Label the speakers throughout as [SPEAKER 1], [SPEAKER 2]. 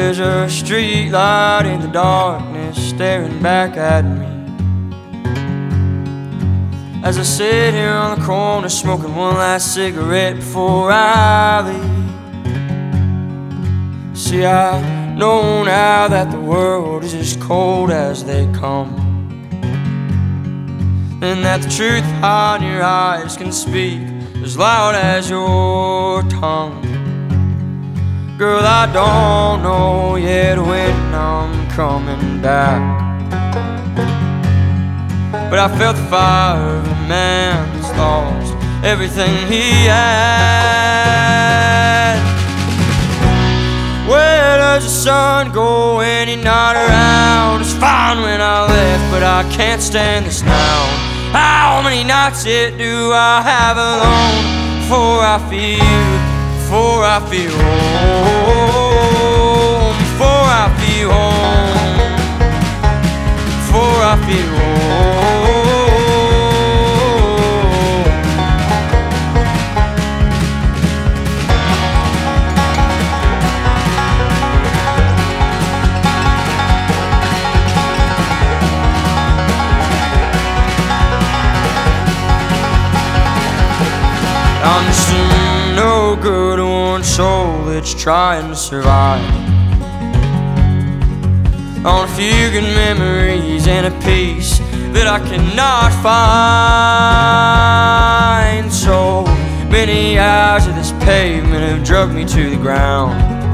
[SPEAKER 1] There's a street light in the darkness staring back at me as I sit here on the corner smoking one last cigarette before I leave. See, I know now that the world is as cold as they come, and that the truth behind your eyes can speak as loud as your tongue. Girl, I don't know yet when I'm coming back, but I felt the fire of a man that's lost everything he had. Where does the sun go when you're not around? It's fine when I left, but I can't stand this now. How many nights yet do I have alone before I feel home, before I feel home, before I feel home. I'm just a no good one soul that's trying to survive on a few good memories and a peace that I cannot find. So many hours of this pavement have drugged me to the ground,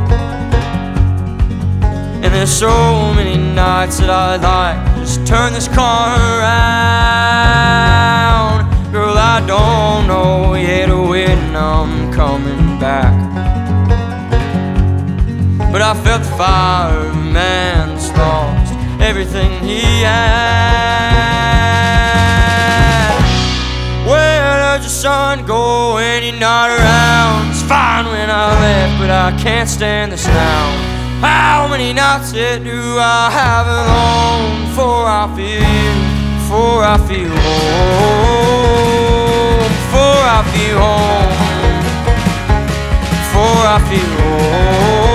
[SPEAKER 1] and there's so many nights that I'd like to just turn this car around. Girl, I don't know yet when I'm coming back, but I felt the fire of a man that's lost everything he had. Where does the sun go when you're not around? It's fine when I left, but I can't stand this now. How many nights yet do I have alone before I feel home, before I feel home, before I feel home.